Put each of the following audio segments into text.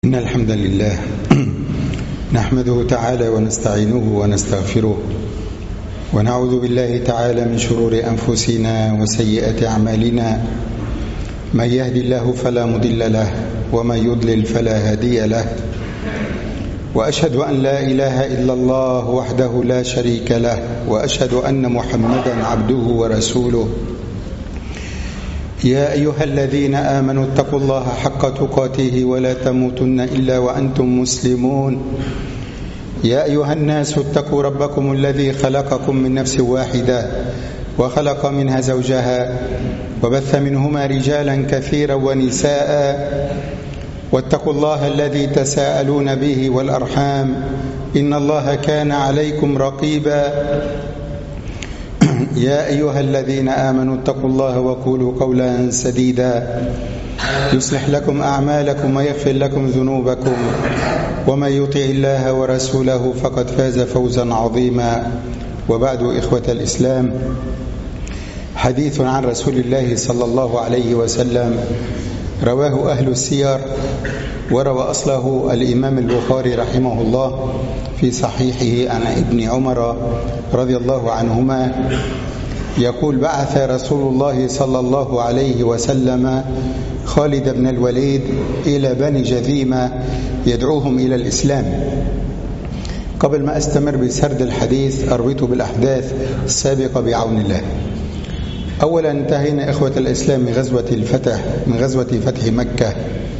إن الحمد لله نحمده تعالى ونستعينه ونستغفره ونعوذ بالله تعالى من شرور أنفسنا وسيئات أعمالنا. من يهد الله فلا مضل له ومن يضلل فلا هادي له، وأشهد أن لا إله إلا الله وحده لا شريك له، وأشهد أن محمدا عبده ورسوله. يا أيها الذين آمنوا اتقوا الله حق تقاته ولا تموتن إلا وأنتم مسلمون. يا أيها الناس اتقوا ربكم الذي خلقكم من نفس واحدة وخلق منها زوجها وبث منهما رجالا كثيرا ونساء، واتقوا الله الذي تساءلون به والأرحام إن الله كان عليكم رقيبا. يا أيها الذين آمنوا اتقوا الله وقولوا قولا سديدا يصلح لكم أعمالكم ويغفر لكم ذنوبكم، ومن يطع الله ورسوله فقد فاز فوزا عظيما. وبعد، إخوة الإسلام، حديث عن رسول الله صلى الله عليه وسلم رواه أهل السير، وروى أصله الإمام البخاري رحمه الله في صحيحه عن ابن عمر رضي الله عنهما يقول: بعث رسول الله صلى الله عليه وسلم خالد بن الوليد إلى بني جذيمة يدعوهم إلى الإسلام. قبل ما أستمر بسرد الحديث أربط بالأحداث السابقة بعون الله. أولا، انتهينا إخوة الإسلام من غزوة فتح مكة،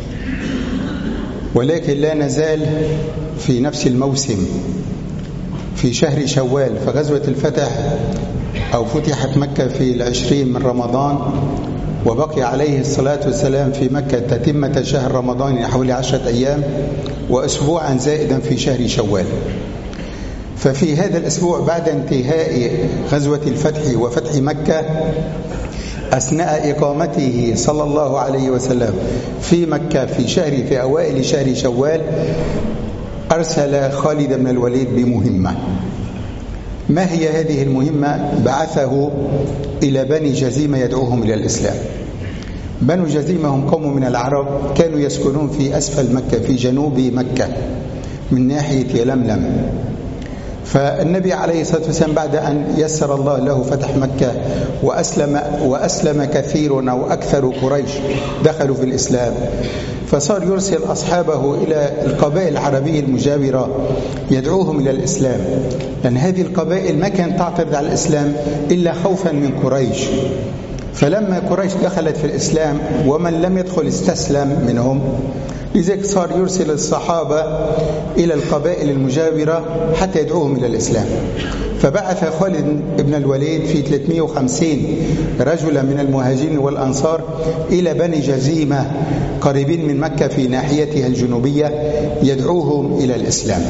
ولكن لا نزال في نفس الموسم في شهر شوال. فغزوة الفتح أو فتحت مكة في 20 من رمضان، وبقي عليه الصلاة والسلام في مكة تتمة شهر رمضان حوالي 10 أيام وأسبوعا زائدا في شهر شوال. ففي هذا الأسبوع بعد انتهاء غزوة الفتح وفتح مكة، أثناء إقامته صلى الله عليه وسلم في مكة في أوائل شهر شوال، أرسل خالد بن الوليد بمهمة. ما هي هذه المهمة؟ بعثه إلى بني جذيمة يدعوهم إلى الإسلام. بنو جذيمة هم قوم من العرب كانوا يسكنون في أسفل مكة في جنوب مكة من ناحية يلملم. فالنبي عليه الصلاة والسلام بعد أن يسر الله له فتح مكة وأسلم كثير أو أكثر قريش دخلوا في الإسلام، فصار يرسل أصحابه إلى القبائل العربية المجاورة يدعوهم إلى الإسلام، لأن هذه القبائل ما كانت تعترض على الإسلام إلا خوفا من قريش. فلما قريش دخلت في الإسلام ومن لم يدخل استسلم منهم، لذلك صار يرسل الصحابة إلى القبائل المجاورة حتى يدعوهم إلى الإسلام. فبعث خالد بن الوليد في 350 رجلا من المهاجرين والأنصار إلى بني جذيمة قريبين من مكة في ناحيتها الجنوبية يدعوهم إلى الإسلام.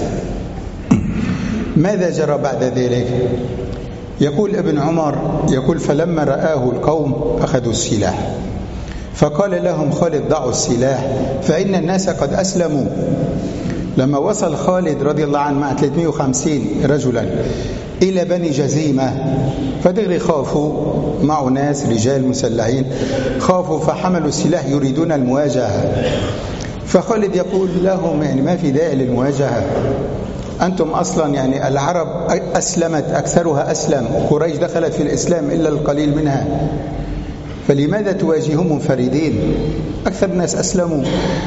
ماذا جرى بعد ذلك؟ يقول ابن عمر فلما رآه القوم أخذوا السلاح، فقال لهم خالد: ضعوا السلاح فإن الناس قد أسلموا. لما وصل خالد رضي الله عنه مع 350 رجلا إلى بني جذيمة، فدغري خافوا، معه ناس رجال مسلحين، خافوا فحملوا السلاح يريدون المواجهة. فخالد يقول لهم: يعني ما في داعي للمواجهة، أنتم أصلا يعني العرب أسلمت، أكثرها أسلم، قريش دخلت في الإسلام إلا القليل منها، فلماذا تواجههم منفردين؟ أكثر الناس أسلموا.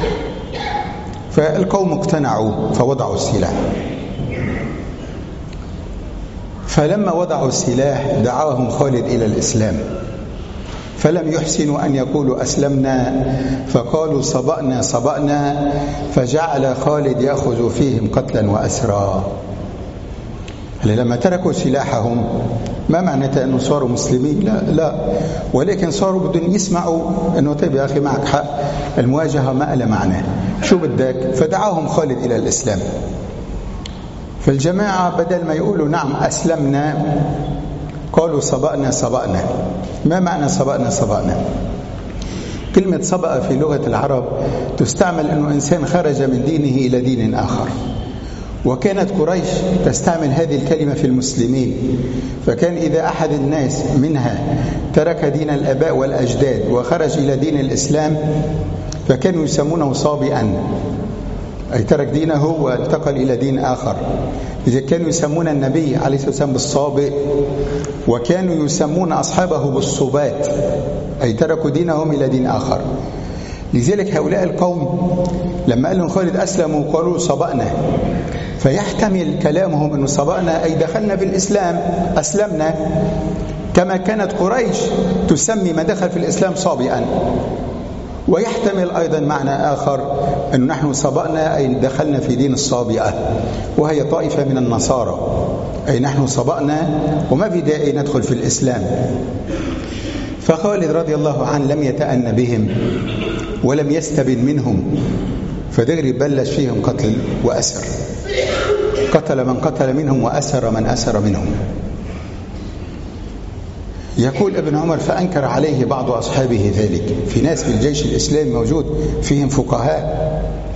فالقوم اقتنعوا فوضعوا السلاح. فلما وضعوا السلاح دعاهم خالد إلى الإسلام، فلم يحسنوا أن يقولوا أسلمنا، فقالوا صبأنا، فجعل خالد يأخذ فيهم قتلا وأسرا. لما تركوا سلاحهم ما معناته أنه صاروا مسلمين؟ لا، ولكن صاروا بدون يسمعوا أنه طيب يا أخي معك حق، المواجهة ما لها معنى، شو بدك؟ فدعاهم خالد إلى الإسلام. فالجماعة بدل ما يقولوا نعم أسلمنا قالوا صبأنا. ما معنى صبأنا؟ كلمة صبأ في لغة العرب تستعمل أنه إنسان خرج من دينه إلى دين آخر، وكانت قريش تستعمل هذه الكلمة في المسلمين. فكان إذا أحد الناس منها ترك دين الآباء والأجداد وخرج إلى دين الإسلام فكانوا يسمونه صابئا. أي ترك دينه وانتقل إلى دين آخر. إذا كانوا يسمون النبي عليه الصلاة والسلام بالصابئ، وكانوا يسمون أصحابه بالصبات، أي تركوا دينهم إلى دين آخر. لذلك هؤلاء القوم لما قال لهم خالد أسلموا قالوا صبأنا، فيحتمل كلامهم أنه صبأنا أي دخلنا في الإسلام، أسلمنا، كما كانت قريش تسمي ما دخل في الإسلام صابئا. ويحتمل أيضا معنى آخر أنه نحن صبأنا أي دخلنا في دين الصابئة، وهي طائفة من النصارى، أي نحن صبأنا وما في داعي ندخل في الإسلام. فخالد رضي الله عنه لم يتأن بهم ولم يستبن منهم، فدغري بلش فيهم قتل وأسر، قتل من قتل منهم وأسر من أسر منهم. يقول ابن عمر فأنكر عليه بعض أصحابه ذلك. في ناس في الجيش الإسلامي موجود فيهم فقهاء،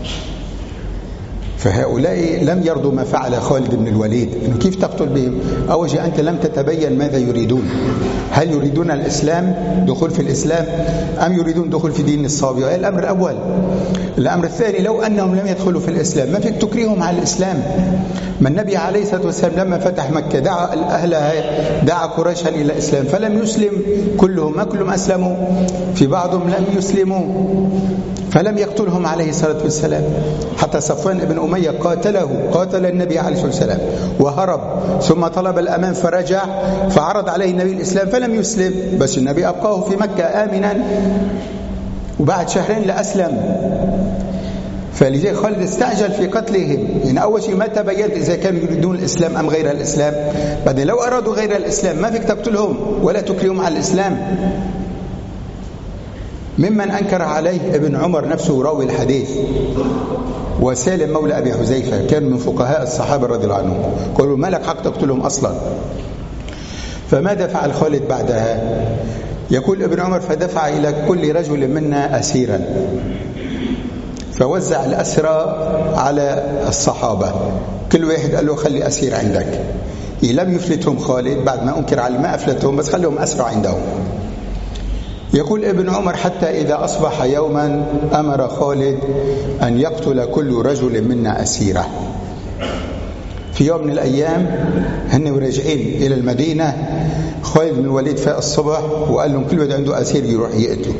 فهؤلاء لم يرضوا ما فعل خالد بن الوليد، إنه كيف تقتل بهم؟ أول شيء أنت لم تتبين ماذا يريدون، هل يريدون الإسلام، دخول في الإسلام، أم يريدون دخول في دين الصابئة؟ الأمر الأول. الأمر الثاني، لو أنهم لم يدخلوا في الإسلام ما فيك تكرههم على الإسلام. ما النبي عليه الصلاة والسلام لما فتح مكة دعا أهلها، دعا قريشا إلى الإسلام، فلم يسلم كلهم، ما كلهم أسلموا، في بعضهم لم يسلموا، فلم يقتلهم عليه الصلاة والسلام. حتى صفوان بن أمية قاتل النبي عليه الصلاة والسلام وهرب، ثم طلب الأمان فرجع، فعرض عليه النبي الإسلام فلم يسلم، بس النبي أبقاه في مكة آمنا، وبعد شهرين لأسلم. فلذلك خالد استعجل في قتلهم، يعني أول شيء ما تبين إذا كانوا يريدون الإسلام أم غير الإسلام. بعدين لو أرادوا غير الإسلام ما فيك تقتلهم ولا تكرههم على الإسلام. ممن أنكر عليه ابن عمر نفسه راوي الحديث، وسالم مولى أبي حذيفة، كان من فقهاء الصحابة رضي الله عنهم، قالوا ما لك حق تقتلهم أصلا. فماذا فعل خالد بعدها؟ يقول ابن عمر فدفع إلى كل رجل منا أسيرا، فوزع الأسرى على الصحابة، كل واحد قال له خلي أسير عندك. لم يفلتهم خالد بعد ما أنكر عليه، ما أفلتهم بس خليهم أسرى عندهم. يقول ابن عمر حتى إذا أصبح يوما أمر خالد أن يقتل كل رجل منا أسيرة. في يوم من الأيام هن راجعين إلى المدينة، خالد بن الوليد فاق الصبح وقال لهم كل واحد عنده أسير يروح يقتله.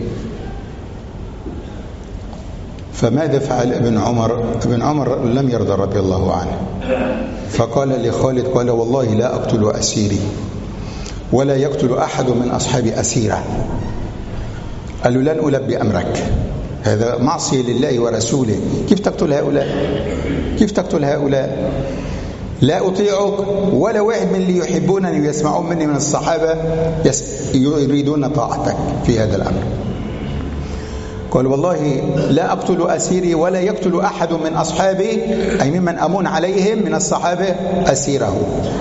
فماذا فعل ابن عمر؟ ابن عمر لم يرضى رضي الله عنه، فقال لخالد قال والله لا أقتل أسيري ولا يقتل أحد من أصحابي أسيرا. قال له لن ألبي أمرك، هذا معصية لله ورسوله، كيف تقتل هؤلاء؟ كيف تقتل هؤلاء؟ لا أطيعك ولا واحد من اللي يحبونني ويسمعون مني من الصحابة يريدون طاعتك في هذا الأمر. قال والله لا أقتل أسيري ولا يقتل أحد من أصحابي، أي ممن أمون عليهم من الصحابة، أسيره.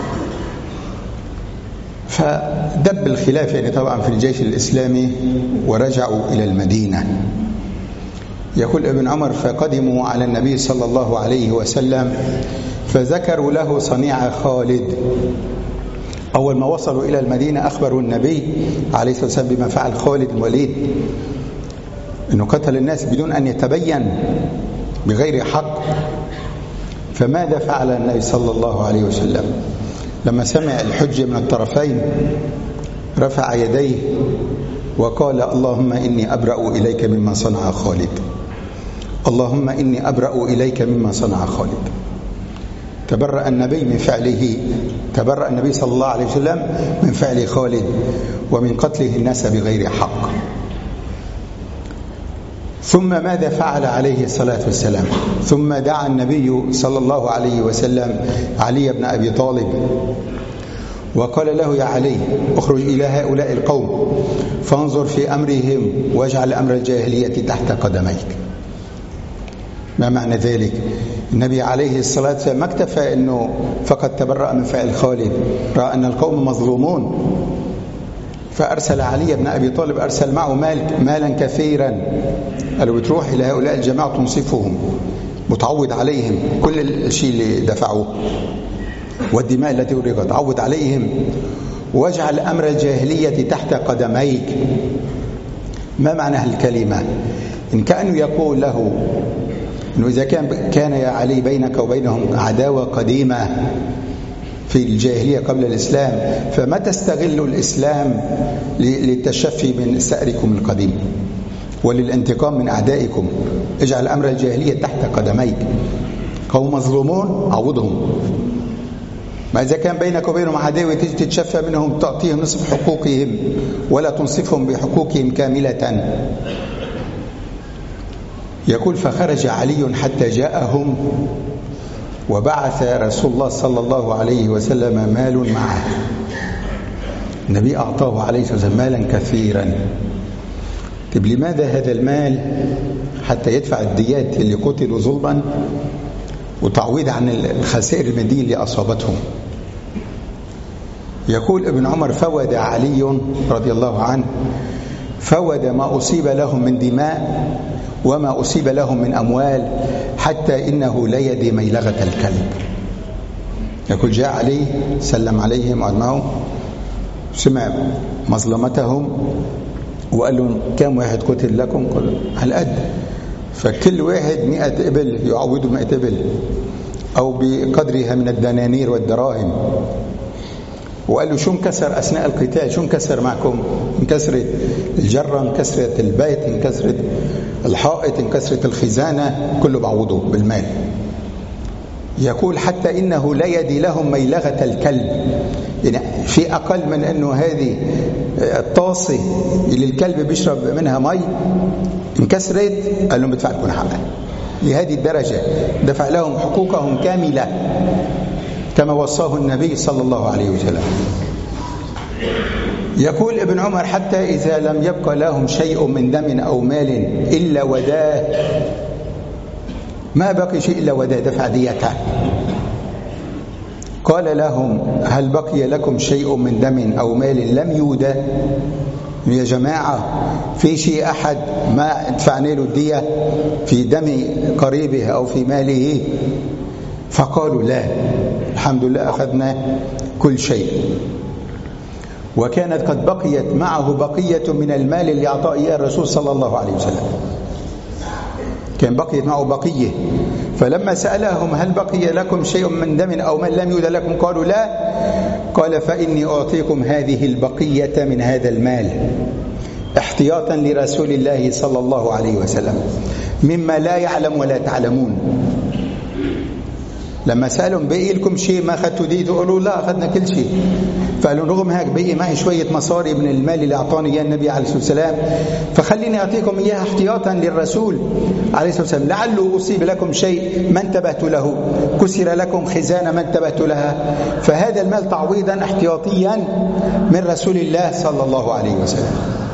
فدب الخلاف يعني طبعا في الجيش الإسلامي ورجعوا إلى المدينة. يقول ابن عمر فقدموا على النبي صلى الله عليه وسلم فذكروا له صنيع خالد. أول ما وصلوا إلى المدينة أخبروا النبي عليه الصلاة والسلام بما فعل خالد الوليد، أنه قتل الناس بدون أن يتبين بغير حق. فماذا فعل النبي صلى الله عليه وسلم؟ لما سمع الحجة من الطرفين رفع يديه وقال اللهم إني أبرأ إليك مما صنع خالد، اللهم إني أبرأ إليك مما صنع خالد. تبرأ النبي من فعله، تبرأ النبي صلى الله عليه وسلم من فعل خالد ومن قتله الناس بغير حق. ثم ماذا فعل عليه الصلاة والسلام؟ ثم دعا النبي صلى الله عليه وسلم علي بن أبي طالب وقال له يا علي اخرج إلى هؤلاء القوم فانظر في أمرهم واجعل أمر الجاهلية تحت قدميك. ما معنى ذلك؟ النبي عليه الصلاة والسلام ما اكتفى أنه فقد تبرأ من فعل خالد، رأى أن القوم مظلومون، فأرسل علي بن أبي طالب، أرسل معه مالا كثيرا، قالوا بتروح إلى هؤلاء الجماعة تنصفهم، متعود عليهم كل الشيء اللي دفعوه والدماء التي أريقت، عود عليهم واجعل أمر الجاهلية تحت قدميك. ما معنى الكلمة؟ إن كأنه يقول له أنه إذا كان يا علي بينك وبينهم عداوة قديمة في الجاهلية قبل الإسلام، فما تستغلوا الإسلام للتشفي من سأركم القديم وللانتقام من أعدائكم. اجعل أمر الجاهلية تحت قدميك، قوم مظلومون عوضهم. ما إذا كان بينك وبينهم عداوة تجي تتشفى منهم تعطيهم نصف حقوقهم ولا تنصفهم بحقوقهم كاملة. يقول فخرج علي حتى جاءهم، وبعث رسول الله صلى الله عليه وسلم مال معه. النبي أعطاه عليه الصلاة والسلام مالا كثيرا. طيب لماذا هذا المال؟ حتى يدفع الديات اللي قتلوا ظلما وتعويض عن الخسائر المادية اللي أصابتهم. يقول ابن عمر فود علي رضي الله عنه فود ما أصيب لهم من دماء وما أصيب لهم من أموال، حتى إنه ليد ميلغة الكلب. يقول جاء علي سلم عليهم وأجمعهم، سمع مظلمتهم وقال لهم كم واحد قتل لكم؟ قالوا على قد. فكل واحد 100 إبل يعوضوا 100 إبل أو بقدرها من الدنانير والدراهم. وقال له شو انكسر أثناء القتال؟ شو انكسر معكم؟ انكسرت الجرة، انكسرت البيت، انكسرت الحائط، انكسرت الخزانة، كله بعوضه بالمال. يقول حتى إنه لا يدي لهم ميلغة الكلب، يعني في أقل من أنه هذه الطاسة اللي الكلب بيشرب منها مي انكسرت، قال لهم بدفع لكم حقا. لهذه الدرجة دفع لهم حقوقهم كاملة كما وصاه النبي صلى الله عليه وسلم. يقول ابن عمر حتى إذا لم يبقى لهم شيء من دم أو مال إلا وداه، ما بقي شيء إلا وداه، دفع ديته. قال لهم هل بقي لكم شيء من دم أو مال لم يودى؟ يا جماعة في شيء أحد ما دفعنا له الدية في دم قريبه أو في ماله؟ فقالوا لا، الحمد لله أخذنا كل شيء. وكانت قد بقيت معه بقية من المال اللي أعطاه إياه الرسول صلى الله عليه وسلم، كان بقيت معه بقية. فلما سألهم هل بقي لكم شيء من دم أو مال لم يودى لكم؟ قالوا لا. قال فإني أعطيكم هذه البقية من هذا المال احتياطا لرسول الله صلى الله عليه وسلم مما لا يعلم ولا تعلمون. لما سألهم بقي لكم شيء ما أخذتوا ديته؟ قالوا لا أخذنا كل شيء. فقالوا رغم هيك بقي معي شوية مصاري من المال اللي أعطاني إياه النبي عليه الصلاة والسلام، فخليني أعطيكم إياها احتياطا للرسول عليه الصلاة والسلام، لعله أصيب لكم شيء ما انتبهت له، كسر لكم خزانة ما انتبهت لها، فهذا المال تعويضا احتياطيا من رسول الله صلى الله عليه وسلم.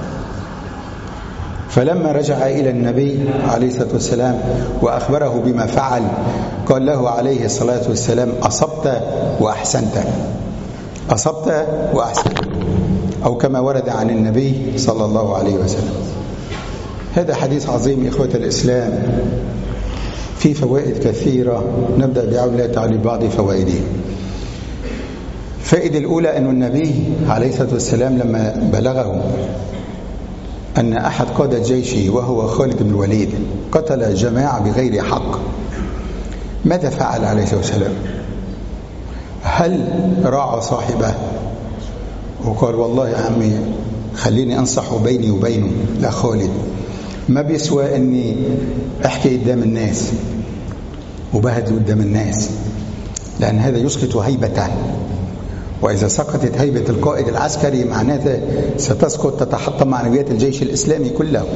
فلما رجع إلى النبي عليه الصلاة والسلام وأخبره بما فعل، قال له عليه الصلاة والسلام أصبت وأحسنت، أصبت وأحسنت، أو كما ورد عن النبي صلى الله عليه وسلم. هذا حديث عظيم إخوة الإسلام، فيه فوائد كثيرة. نبدأ بعون الله تعالى ببعض فوائده. الفائدة الأولى أن النبي عليه الصلاة والسلام لما بلغه أن أحد قادة جيشه وهو خالد بن الوليد قتل جماعة بغير حق، ماذا فعل عليه الصلاة والسلام؟ هل راعى صاحبه وقال والله يا عمي خليني أنصح بيني وبينه؟ لا، خالد ما بيسوى أني أحكي قدام الناس وبهدل قدام الناس، لأن هذا يسقط هيبته، وإذا سقطت هيبة القائد العسكري معناته ستسقط، تتحطم معنويات الجيش الإسلامي كله.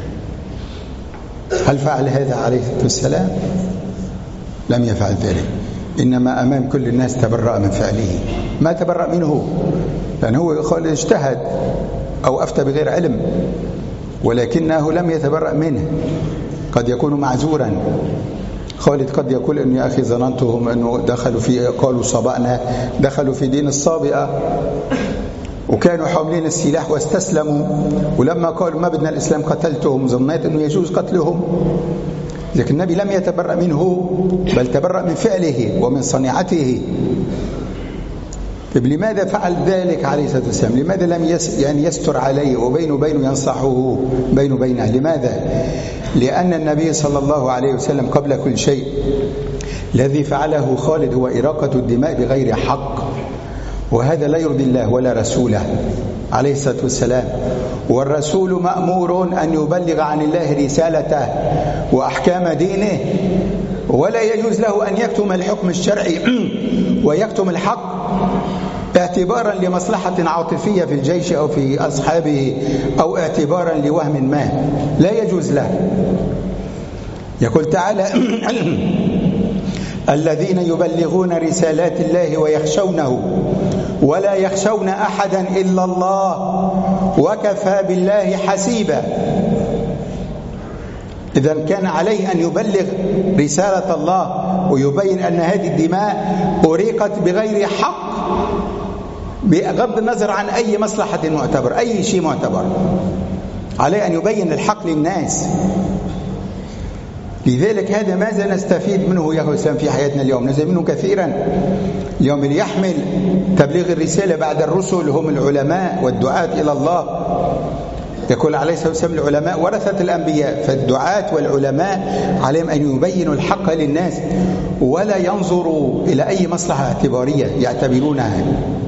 هل فعل هذا عليه الصلاة والسلام؟ لم يفعل ذلك، إنما أمام كل الناس تبرأ من فعله. ما تبرأ منه لأن هو اجتهد أو أفتى بغير علم، ولكنه لم يتبرأ منه. قد يكون معذورا. خالد قد يقول إن يا أخي ظننتهم أنه دخلوا في، قالوا صبأنا، دخلوا في دين الصابئة وكانوا حاملين السلاح واستسلموا، ولما قالوا ما بدنا الإسلام قتلتهم، ظنيت أنه يجوز قتلهم. لكن النبي لم يتبرأ منه، بل تبرأ من فعله ومن صنيعته. طيب لماذا فعل ذلك عليه الصلاة والسلام؟ لماذا لم يستر عليه وبينه ينصحه بينه؟ لماذا؟ لأن النبي صلى الله عليه وسلم قبل كل شيء الذي فعله خالد هو إراقة الدماء بغير حق، وهذا لا يرضي الله ولا رسوله عليه الصلاة والسلام. والرسول مأمور أن يبلغ عن الله رسالته وأحكام دينه، ولا يجوز له أن يكتم الحكم الشرعي ويكتم الحق اعتبارا لمصلحة عاطفية في الجيش أو في أصحابه أو اعتبارا لوهم ما، لا يجوز له. يقول تعالى الذين يبلغون رسالات الله ويخشونه ولا يخشون أحدا إلا الله وكفى بالله حسيبا. إذا كان عليه أن يبلغ رسالة الله ويبين أن هذه الدماء أريقت بغير حق بغض النظر عن أي مصلحة معتبر، أي شيء معتبر، عليه أن يبين الحق للناس. لذلك هذا ماذا نستفيد منه يا أخوة الإسلام في حياتنا اليوم؟ نستفيد منه كثيرا. اليوم اللي يحمل تبليغ الرسالة بعد الرسل هم العلماء والدعاة إلى الله. يقول عليه الصلاة والسلام العلماء ورثة الأنبياء، فالدعاة والعلماء عليهم أن يبينوا الحق للناس ولا ينظروا إلى أي مصلحة اعتبارية يعتبرونها.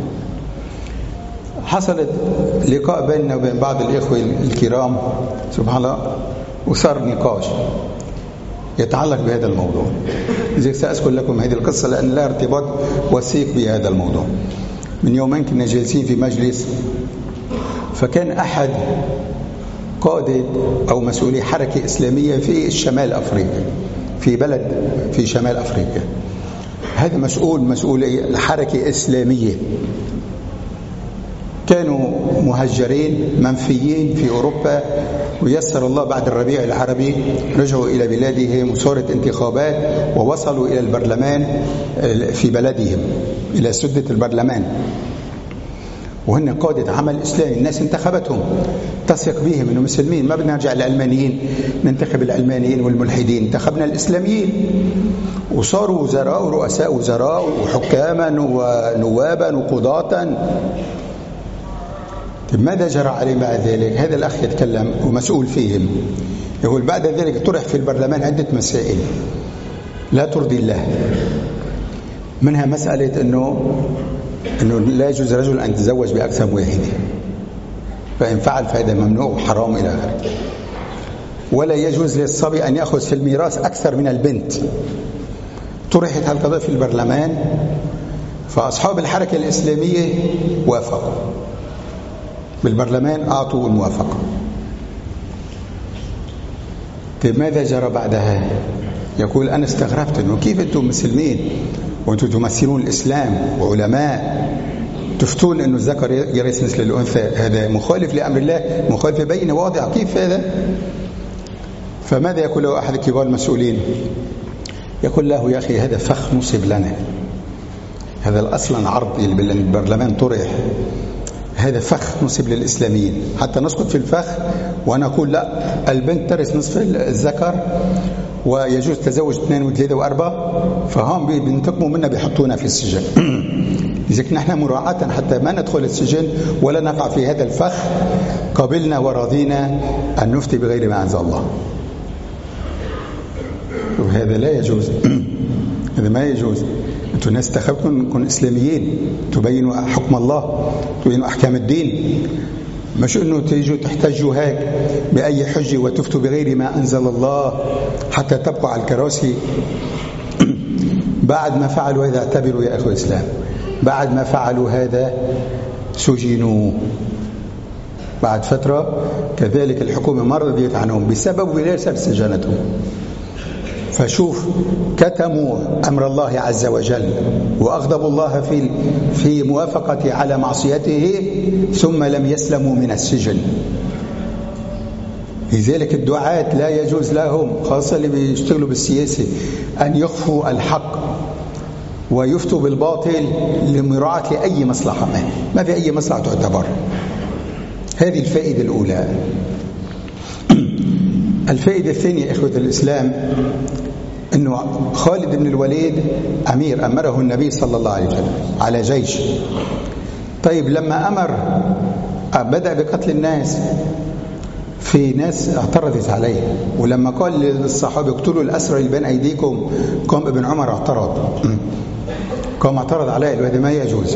حصلت لقاء بيننا وبين بعض الإخوة الكرام سبحان الله، وصار نقاش يتعلق بهذا الموضوع. لذلك سأذكر لكم هذه القصة لأن لها ارتباط وثيق بهذا الموضوع. من يومين كنا جالسين في مجلس، فكان أحد قادة أو مسؤولي حركة إسلامية في الشمال أفريقيا، في بلد في شمال أفريقيا. هذا مسؤولي الحركة الإسلامية كانوا مهجرين منفيين في أوروبا، ويسر الله بعد الربيع العربي رجعوا إلى بلادهم وصارت انتخابات ووصلوا إلى البرلمان في بلدهم، إلى سدة البرلمان، وهن قادة عمل إسلامي. الناس انتخبتهم تثق بهم أنهم مسلمين، ما بدنا نرجع للعلمانيين ننتخب العلمانيين والملحدين، انتخبنا الإسلاميين وصاروا وزراء ورؤساء وزراء وحكاما ونوابا وقضاة. ماذا جرى عليه بعد ذلك؟ هذا الأخ يتكلم ومسؤول فيهم، يقول بعد ذلك طرح في البرلمان عدة مسائل لا ترضي الله، منها مسألة أنه لا يجوز رجل أن يتزوج بأكثر من واحدة، فإن فعل فهذا ممنوع وحرام إلى آخره. ولا يجوز للصبي أن يأخذ في الميراث أكثر من البنت. طرحت هالقضية في البرلمان، فأصحاب الحركة الإسلامية وافقوا بالبرلمان، أعطوا الموافقة. طيب ماذا جرى بعدها؟ يقول أنا استغربت أنه كيف أنتم مسلمين وأنتم تمثلون الإسلام وعلماء تفتون أنه الذكر يرث مثل الأنثى؟ هذا مخالف لأمر الله، مخالف بين واضح، كيف هذا؟ فماذا يقول له أحد كبار المسؤولين؟ يقول له يا أخي هذا فخ نصب لنا، هذا أصلا عرض البرلمان طرح، هذا فخ نصب للإسلاميين حتى نسقط في الفخ ونقول لا البنت ترث نصف الذكر ويجوز تزوج 2 و3 و4، فهم بينتقموا منا بيحطونا في السجن. لذلك نحن مراعاة حتى ما ندخل السجن ولا نقع في هذا الفخ قبلنا ورضينا أن نفتي بغير ما أنزل الله. وهذا لا يجوز، هذا ما يجوز. أنتم الناس انتخبتم نكون إسلاميين، تبينوا حكم الله، تبينوا أحكام الدين، مش أنه تيجوا تحتجوا هيك بأي حجة وتفتوا بغير ما أنزل الله حتى تبقوا على الكراسي. بعد ما فعلوا هذا اعتبروا يا أخوة الإسلام، بعد ما فعلوا هذا سجنوا بعد فترة. كذلك الحكومة ما رضيت عنهم بسبب ولا سبب سجنتهم. فشوف كتموا أمر الله عز وجل وأغضبوا الله في موافقته على معصيته ثم لم يسلموا من السجن. لذلك الدعاة لا يجوز لهم خاصة اللي بيشتغلوا بالسياسة أن يخفوا الحق ويفتوا بالباطل لمراعاة لأي مصلحة، ما في أي مصلحة تعتبر. هذه الفائدة الأولى. الفائدة الثانية إخوة الإسلام أنه خالد بن الوليد أمير أمره النبي صلى الله عليه وسلم على جيش. طيب لما أمر بدأ بقتل الناس، في ناس اعترضت عليه، ولما قال للصحابة اقتلوا الأسرى اللي بين أيديكم قام ابن عمر اعترض، قام اعترض عليه، وهذا ما يجوز.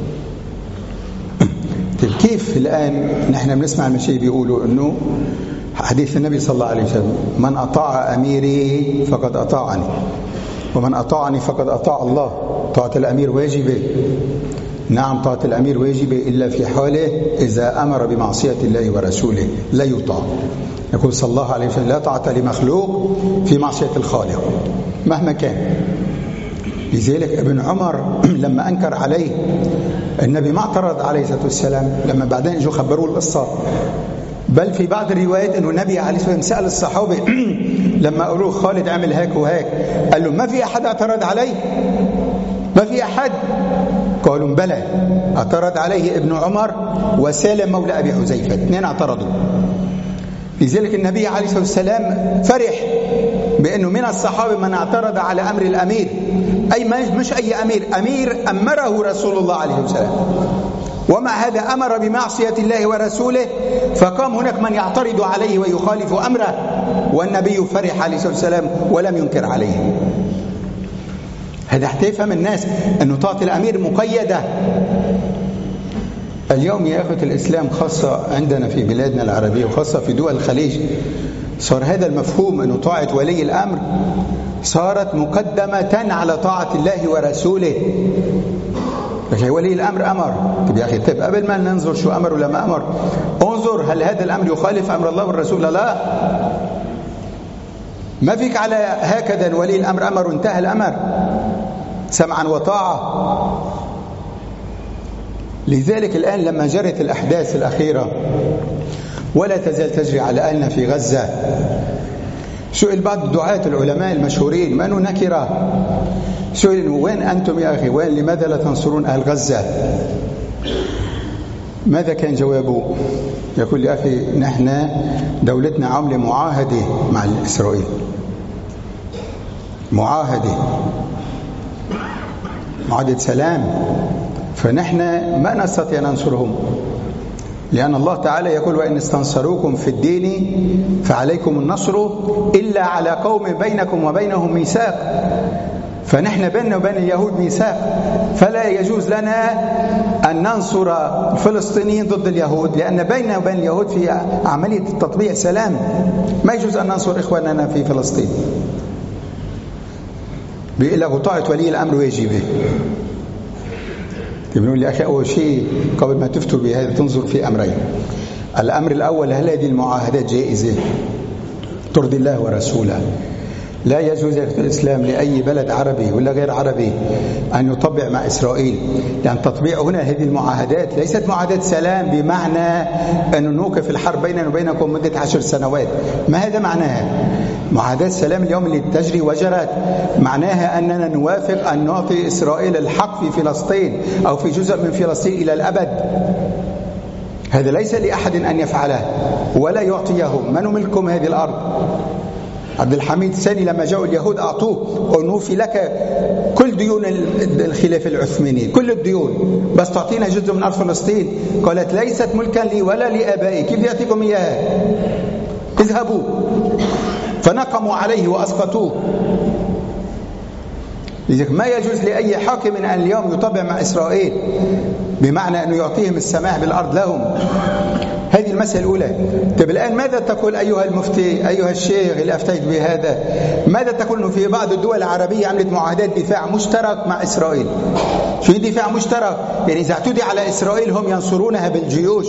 طيب كيف الآن نحن بنسمع المشايخ بيقولوا أنه حديث النبي صلى الله عليه وسلم من أطاع أميري فقد أطاعني، ومن أطاعني فقد أطاع الله. طاعة الأمير واجبة، نعم طاعة الأمير واجبة إلا في حاله إذا أمر بمعصية الله ورسوله لا يطاع. يقول صلى الله عليه وسلم لا طاعة لمخلوق في معصية الخالق مهما كان. لذلك ابن عمر لما أنكر عليه النبي ما اعترض عليه الصلاة والسلام، لما بعدين اجوا خبروه القصة، بل في بعض الروايات أنه النبي عليه الصلاة والسلام سأل الصحابة لما قالوا خالد عمل هيك وهيك، قال له ما في أحد اعترض عليه؟ ما في أحد؟ قالوا بلى، اعترض عليه ابن عمر وسالم مولى أبي حذيفة، اثنين اعترضوا. لذلك النبي عليه الصلاة والسلام فرح بأنه من الصحابة من اعترض على أمر الأمير، أي مش أي أمير، أمير أمره رسول الله عليه وسلم، ومع هذا أمر بمعصية الله ورسوله، فقام هناك من يعترض عليه ويخالف أمره، والنبي فرح عليه الصلاة والسلام ولم ينكر عليه. هذا حتى يفهم الناس أنه طاعة الأمير مقيدة. اليوم يا أخوة الإسلام خاصة عندنا في بلادنا العربية وخاصة في دول الخليج صار هذا المفهوم أنه طاعة ولي الأمر صارت مقدمة على طاعة الله ورسوله. لكن ولي الأمر أمر، طيب يا أخي طيب قبل ما ننظر شو أمر ولا ما أمر انظر هل هذا الأمر يخالف أمر الله والرسول؟ لا، ما فيك على هكذا ولي الأمر أمر وانتهى الأمر، سمعا وطاعة. لذلك الآن لما جرت الأحداث الأخيرة ولا تزال تجري على أهلنا في غزة، سئل بعض الدعاة العلماء المشهورين ما نكرة، سئل وين أنتم يا أخي، وين لماذا لا تنصرون أهل غزة؟ ماذا كان جوابه؟ يقول يا أخي نحن دولتنا عاملة معاهدة مع إسرائيل، معاهدة سلام، فنحن ما نستطيع ننصرهم، لأن الله تعالى يقول وإن استنصروكم في الدين فعليكم النصر إلا على قوم بينكم وبينهم ميثاق، فنحن بيننا وبين اليهود ميثاق، فلا يجوز لنا أن ننصر الفلسطينيين ضد اليهود، لأن بيننا وبين اليهود في عملية تطبيع سلام، ما يجوز أن ننصر إخواننا في فلسطين. بيقول له طاعة ولي الأمر واجبة. بنقول لي أخي أول شيء قبل ما تفتر بهذا تنظر في أمرين. الأمر الأول هل هذه المعاهدات جائزة ترضي الله ورسوله؟ لا يجوز في الإسلام لأي بلد عربي ولا غير عربي أن يطبع مع إسرائيل، لأن تطبيع هنا هذه المعاهدات ليست معاهدات سلام بمعنى أن نوقف الحرب بيننا وبينكم مدة 10 سنوات، ما هذا معناها. معاهدات السلام اليوم اللي تجري وجرت معناها أننا نوافق أن نعطي إسرائيل الحق في فلسطين أو في جزء من فلسطين إلى الأبد. هذا ليس لأحد أن يفعله ولا يعطيهم، من ملكم هذه الأرض؟ عبد الحميد الثاني لما جاءوا اليهود أعطوه ونوفي لك كل ديون الخلافة العثمانية، كل الديون، بس تعطينا جزء من أرض فلسطين. قالت ليست ملكا لي ولا لآبائي، كيف يأتيكم إياها؟ اذهبوا. فنقموا عليه وأسقطوه. لذلك ما يجوز لأي حاكم أن اليوم يطبع مع إسرائيل بمعنى أنه يعطيهم السماح بالأرض لهم. هذه المسألة الأولى. طيب الآن ماذا تقول أيها المفتي، أيها الشيخ اللي أفتيت بهذا، ماذا تقول أنه في بعض الدول العربية عملت معاهدات دفاع مشترك مع إسرائيل؟ شو دفاع مشترك؟ يعني إذا اعتدي على إسرائيل هم ينصرونها بالجيوش.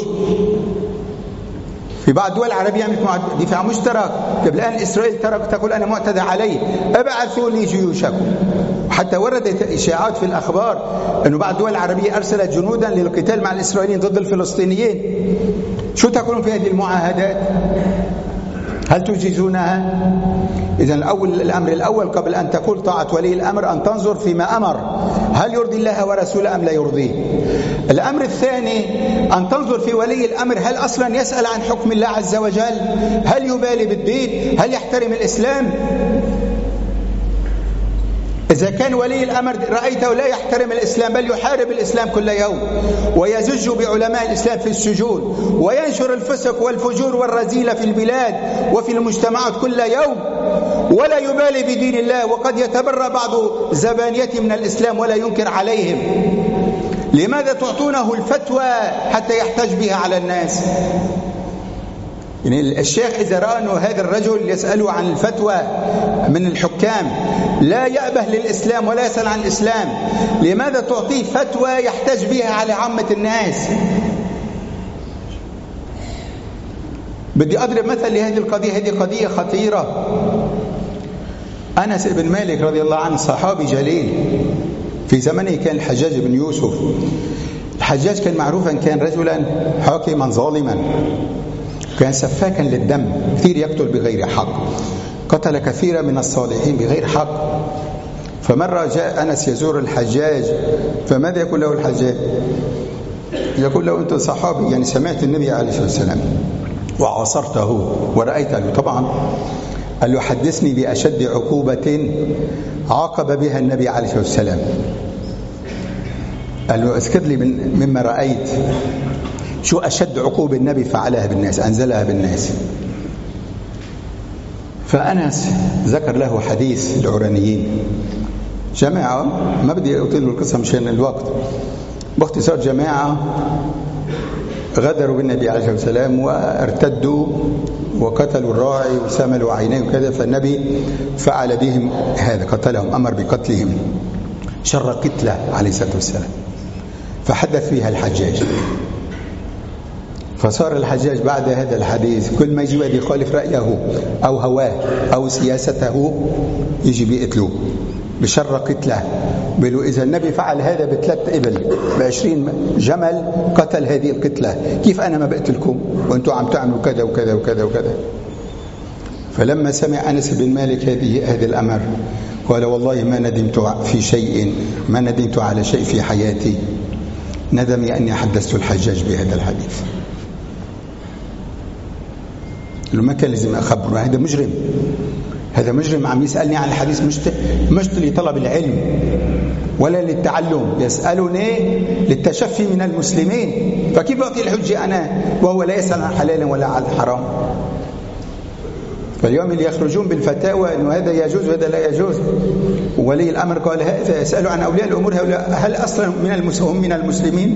في بعض الدول العربية عملت دفاع مشترك. طيب الآن إسرائيل تقول أنا معتدى علي، ابعثوا لي جيوشكم. حتى وردت إشاعات في الأخبار أنه بعض الدول العربية أرسلت جنودا للقتال مع الإسرائيليين ضد الفلسطينيين. شو تقولون في هذه المعاهدات؟ هل تجيزونها؟ إذن الأمر الأول قبل أن تقول طاعة ولي الأمر أن تنظر فيما أمر، هل يرضي الله ورسوله أم لا يرضيه؟ الأمر الثاني أن تنظر في ولي الأمر هل أصلا يسأل عن حكم الله عز وجل؟ هل يبالي بالدين؟ هل يحترم الإسلام؟ إذا كان ولي الأمر رأيته لا يحترم الإسلام بل يحارب الإسلام كل يوم ويزج بعلماء الإسلام في السجون وينشر الفسق والفجور والرذيلة في البلاد وفي المجتمعات كل يوم ولا يبالي بدين الله، وقد يتبرأ بعض زبانيته من الإسلام ولا ينكر عليهم، لماذا تعطونه الفتوى حتى يحتج بها على الناس؟ يعني الشيخ إذا رأى أنه هذا الرجل يسأله عن الفتوى من الحكام لا يأبه للإسلام ولا يسأل عن الإسلام، لماذا تعطيه فتوى يحتج بها على عامة الناس؟ بدي أضرب مثل لهذه القضية. هذه قضية خطيرة. أنس بن مالك رضي الله عنه صحابي جليل، في زمنه كان الحجاج بن يوسف. الحجاج كان معروفا كان رجلا حاكما ظالما، كان سفاكا للدم، كثير يقتل بغير حق، قتل كثيرا من الصالحين بغير حق. فمرة جاء أنس يزور الحجاج، فماذا يقول له الحجاج؟ يقول له أنت صحابي، يعني سمعت النبي عليه الصلاة والسلام وعاصرته ورأيته. طبعا قال له حدثني بأشد عقوبة عاقب بها النبي عليه الصلاة والسلام. قال له اذكر لي مما رأيت، شو أشد عقوبة النبي فعلها بالناس أنزلها بالناس. فأنس ذكر له حديث العرانيين، جماعة ما بدي أطيل القصة مشان الوقت، باختصار جماعة غدروا بالنبي عليه الصلاة والسلام وارتدوا وقتلوا الراعي وسملوا عينيه وكذا، فالنبي فعل بهم هذا، قتلهم، أمر بقتلهم شر قتلة عليه الصلاة والسلام. فحدث فيها الحجاج، فصار الحجاج بعد هذا الحديث كل ما يجي واحد يخالف رأيه أو هواه أو سياسته يجي بيقتلوه بشر قتله. بيقولوا إذا النبي فعل هذا ب3 إبل ب20 جمل قتل هذه القتلة، كيف أنا ما بقتلكم وأنتم عم تعملوا كذا وكذا وكذا وكذا؟ فلما سمع أنس بن مالك هذا الأمر قال والله ما ندمت في شيء، ما ندمت على شيء في حياتي ندمي أني حدثت الحجاج بهذا الحديث. ما كان لازم أخبره، هذا مجرم، هذا مجرم عم يسألني عن الحديث، مش لطلب العلم ولا للتعلم، يسألني للتشفي من المسلمين، فكيف أعطي الحجة أنا وهو لا يسأل عن حلال ولا عن حرام؟ فاليوم اللي يخرجون بالفتاوى أنه هذا يجوز وهذا لا يجوز، وولي الأمر قال هذا، يسألوا عن أولياء الأمور هؤلاء هل أصلا من المسلمين؟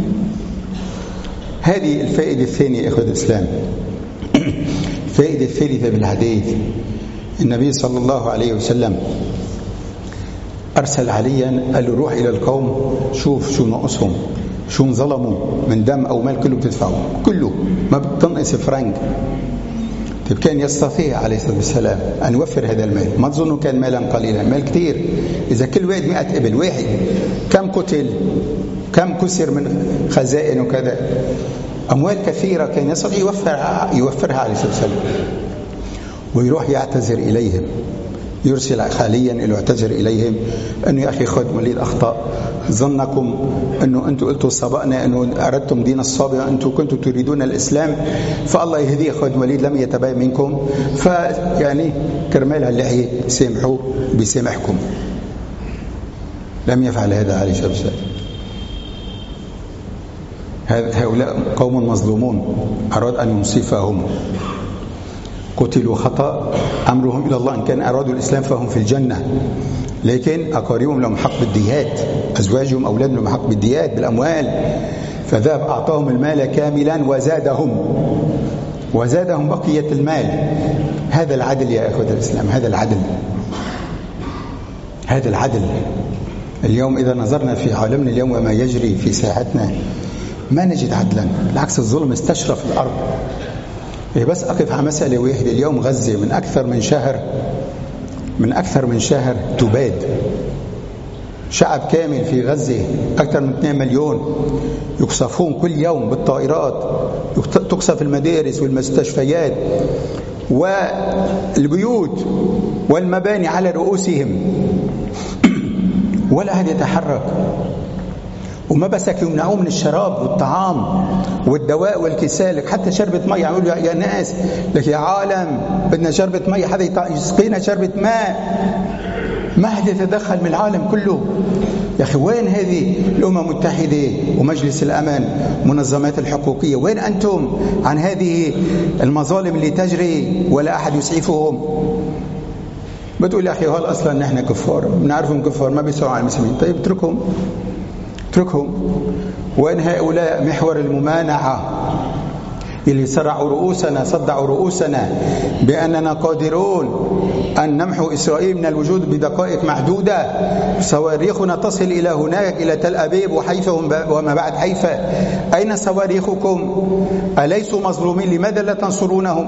هذه الفائدة الثانية يا إخوة الإسلام. الفائدة الثالثة بالحديث، النبي صلى الله عليه وسلم أرسل عليا قال له روح إلى القوم شوف شو نقصهم، شو انظلموا من دم أو مال، كله بتدفعه، كله ما بتنقص فرنك. طيب كان يستطيع عليه الصلاة والسلام أن يوفر هذا المال، ما تظنوا كان مالا قليلا، مال كتير. إذا كل واحد 100 إبل واحد كم قتل، كم كسر من خزائن وكذا، أموال كثيرة كان يستطيع يوفرها عليه الصلاة والسلام. ويروح يعتذر إليهم، يرسل خاليا إلى يعتذر إليهم أنه يا أخي خذ وليد أخطأ، ظنكم أنه أنتم قلتوا سبقنا أنه أردتم دين الصابئة، أنتم كنتم تريدون الإسلام، فالله يهديه خذ وليد لم يتبين منكم، فيعني كرمال اللحية سامحوا بسامحكم. لم يفعل هذا عليه الصلاة والسلام. هؤلاء قوم مظلومون أراد أن ينصفهم، قتلوا خطأ، أمرهم إلى الله، إن كان أرادوا الإسلام فهم في الجنة، لكن أقاربهم لهم حق بالديات، أزواجهم أولادهم لهم حق بالديات بالأموال، فذهب أعطاهم المال كاملا وزادهم بقية المال. هذا العدل يا إخوة الإسلام، هذا العدل، هذا العدل. اليوم إذا نظرنا في عالمنا اليوم وما يجري في ساحتنا ما نجد عدلا، بالعكس الظلم استشرف الأرض. بس أقف على مسألة واحدة، اليوم غزة من أكثر من شهر تباد، شعب كامل في غزة أكثر من 2 مليون يقصفون كل يوم بالطائرات، تقصف المدارس والمستشفيات والبيوت والمباني على رؤوسهم، ولا أحد يتحرك. وما بسك يمنعوه من الشراب والطعام والدواء والكسالك، حتى شربة ماء يقولوا يا ناس لك يا عالم بدنا شربة ماء، حدا يسقينا شربة ماء. ما حد يتدخل من العالم كله. يا أخي وين هذه الأمم المتحدة ومجلس الأمن ومنظمات الحقوقية؟ وين أنتم عن هذه المظالم اللي تجري ولا أحد يسعفهم؟ بتقول يا أخي هل أصلا نحن كفار، بنعرفهم كفار ما بيسعوا على المسلمين. طيب اتركهم. وين هؤلاء محور الممانعة اللي صدعوا رؤوسنا بأننا قادرون أن نمحو إسرائيل من الوجود بدقائق معدودة؟ صواريخنا تصل إلى هناك، إلى تل أبيب وحيفا وما بعد حيفا. أين صواريخكم؟ أليسوا مظلومين؟ لماذا لا تنصرونهم؟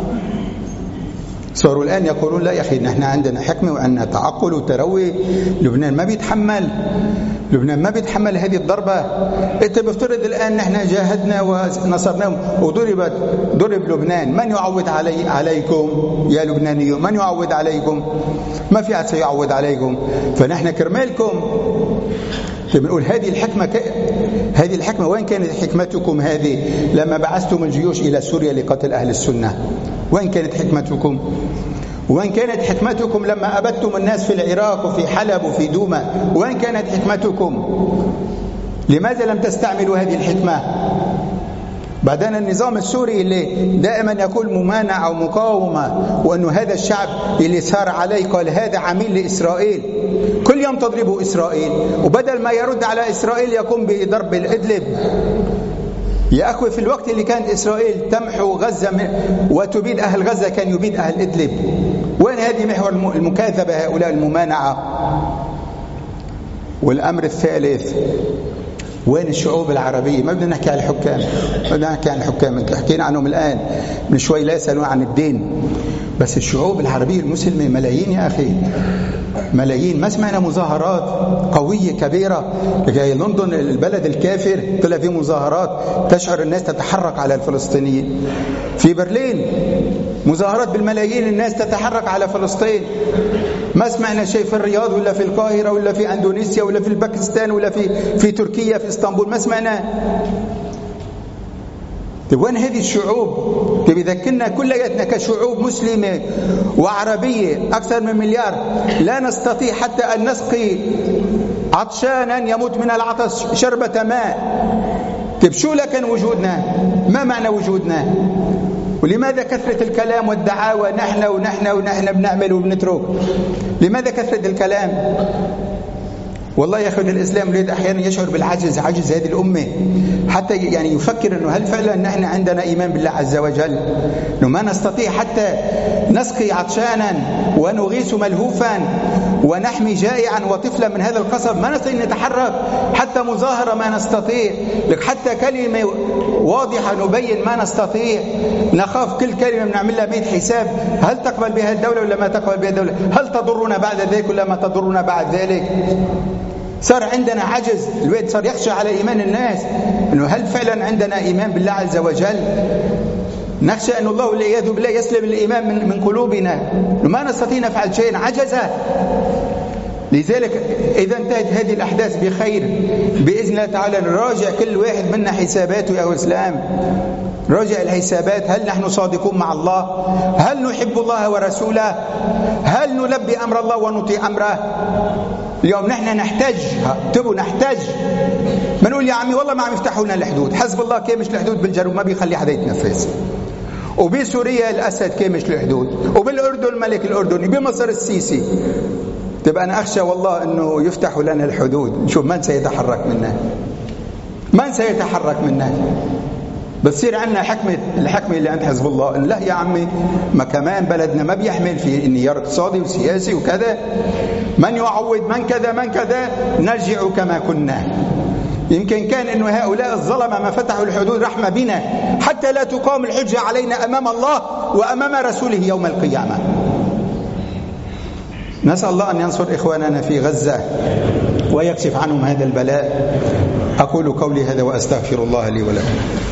صاروا الآن يقولون لا يا أخي نحن عندنا حكمة وعندنا تعقل وتروي. لبنان ما بيتحمل هذه الضربة. أنت بفترض الآن نحن جاهدنا ونصرناهم ضرب لبنان، من يعوض عليكم يا لبنانيون؟ من يعوض عليكم؟ ما في أحد سيعوض عليكم، فنحن كرمالكم. بنقول هذه الحكمة وين كانت حكمتكم هذه لما بعثتم الجيوش إلى سوريا لقتل أهل السنة؟ وين كانت حكمتكم؟ وين كانت حكمتكم لما أبدتم الناس في العراق وفي حلب وفي دوما؟ وين كانت حكمتكم؟ لماذا لم تستعملوا هذه الحكمة؟ بعدين النظام السوري اللي دائما يقول ممانعة ومقاومة، وأنه هذا الشعب اللي صار عليه قال هذا عميل لإسرائيل، كل يوم تضربوا إسرائيل، وبدل ما يرد على إسرائيل يقوم بضرب الإدلب. يا أخوي في الوقت اللي كانت إسرائيل تمحو غزة وتبيد أهل غزة كان يبيد أهل إدلب. وين هذه محور المكاذبة هؤلاء الممانعة؟ والأمر الثالث، وين الشعوب العربية؟ ما بدنا نحكي عن الحكام، حكينا عنهم الآن من شوي، لا يسألون عن الدين. بس الشعوب العربية المسلمة ملايين يا أخي، ملايين. ما سمعنا مظاهرات قوية كبيرة؟ جاي لندن البلد الكافر طلع فيه مظاهرات تشعر الناس تتحرك على الفلسطينيين. في برلين مظاهرات بالملايين، الناس تتحرك على فلسطين. ما سمعنا شيء في الرياض ولا في القاهرة ولا في أندونيسيا ولا في الباكستان ولا في تركيا في اسطنبول، ما سمعنا. وين هذه الشعوب؟ بيذكرنا كلياتنا كشعوب مسلمة وعربية أكثر من مليار لا نستطيع حتى أن نسقي عطشانا يموت من العطش شربة ماء. طيب شو لكن وجودنا؟ ما معنى وجودنا؟ ولماذا كثرة الكلام والدعاوى ونحن بنعمل وبنترك؟ لماذا كثرة الكلام؟ والله يا أخوان الإسلام يريد أحيانا يشعر بالعجز، عجز هذه الأمة، حتى يعني يفكر أنه هل فعلا نحن عندنا إيمان بالله عز وجل؟ أنه ما نستطيع حتى نسقي عطشانا ونغيث ملهوفا ونحمي جائعا وطفلا من هذا القصب، ما نستطيع نتحرك، حتى مظاهرة ما نستطيع، حتى كلمة واضحة نبين ما نستطيع، نخاف كل كلمة بنعملها 100 حساب، هل تقبل بها الدولة ولا ما تقبل بها الدولة؟ هل تضرنا بعد ذلك ولا ما تضرنا بعد ذلك؟ صار عندنا عجز، الواحد صار يخشى على إيمان الناس، إنه هل فعلا عندنا إيمان بالله عز وجل؟ نخشى أن الله والعياذ بالله يسلب الإيمان من قلوبنا، ما نستطيع نفعل شيئا، عجزة. لذلك إذا انتهت هذه الأحداث بخير بإذن الله تعالى نراجع كل واحد منا حساباته يا إسلام، راجع الحسابات. هل نحن صادقون مع الله؟ هل نحب الله ورسوله؟ هل نلبي أمر الله ونطيع أمره؟ اليوم نحن نحتاج ما نقول يا عمي والله ما عم يفتحوا لنا الحدود، حسب الله كامش الحدود بالجنوب ما بيخلي حدا يتنفس، وبسوريا الأسد كامش الحدود، وبالأردن الملك الأردني، بمصر السيسي. تبقى أنا أخشى والله أنه يفتحوا لنا الحدود، نشوف من سيتحرك منا. بتصير عندنا الحكمة اللي عند حزب الله، إن لا يا عمي ما كمان بلدنا ما بيحمل في انهيار اقتصادي وسياسي وكذا، من يعوض من كذا نرجع كما كنا. يمكن كان إنه هؤلاء الظلمة ما فتحوا الحدود رحمة بنا حتى لا تقام الحجة علينا أمام الله وأمام رسوله يوم القيامة. نسأل الله أن ينصر إخواننا في غزة ويكشف عنهم هذا البلاء. أقول قولي هذا وأستغفر الله لي ولكم.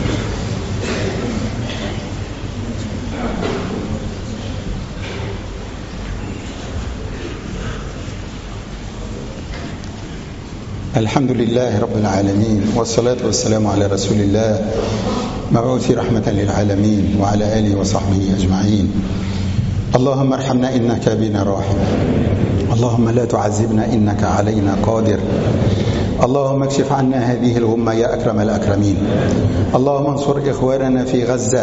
الحمد لله رب العالمين، والصلاة والسلام على رسول الله مبعوث رحمة للعالمين وعلى آله وصحبه أجمعين. اللهم ارحمنا إنك بنا راحم، اللهم لا تعذبنا إنك علينا قادر. اللهم اكشف عنا هذه الغمة يا أكرم الأكرمين. اللهم انصر إخواننا في غزة.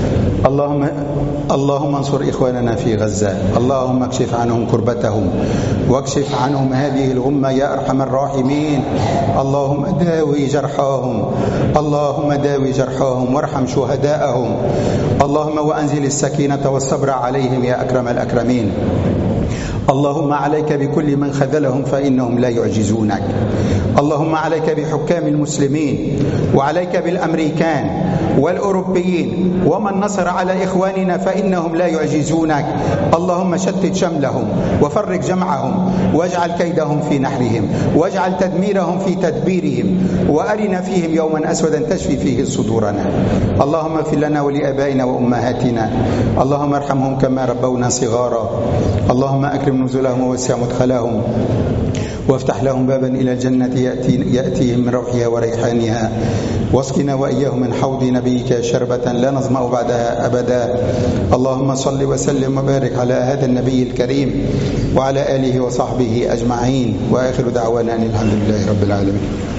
اللهم انصر إخواننا في غزة. اللهم اكشف عنهم كربتهم واكشف عنهم هذه الغمة يا أرحم الراحمين. اللهم داوي جرحاهم. اللهم داوي جرحاهم وارحم شهداءهم. اللهم وأنزل السكينة والصبر عليهم يا أكرم الأكرمين. اللهم عليك بكل من خذلهم فإنهم لا يعجزونك. اللهم عليك بحكام المسلمين وعليك بالأمريكان والأوروبيين ومن نصر على إخواننا فإنهم لا يعجزونك. اللهم شتت شملهم وفرق جمعهم واجعل كيدهم في نحرهم واجعل تدميرهم في تدبيرهم وأرنا فيهم يوما أسودا تشفي فيه صدورنا. اللهم اغفر لنا ولآبائنا وأمهاتنا. اللهم ارحمهم كما ربونا صغارا. اللهم أكرم نزلهم ووسع مدخلهم وافتح لهم بابا إلى الجنة يأتيهم من روحها وريحانها. واسقنا وإياهم من حوض نبيك شربة لا نظمأ بعدها أبدا. اللهم صل وسلم وبارك على هذا النبي الكريم وعلى آله وصحبه أجمعين. وآخر دعوانا أن الحمد لله رب العالمين.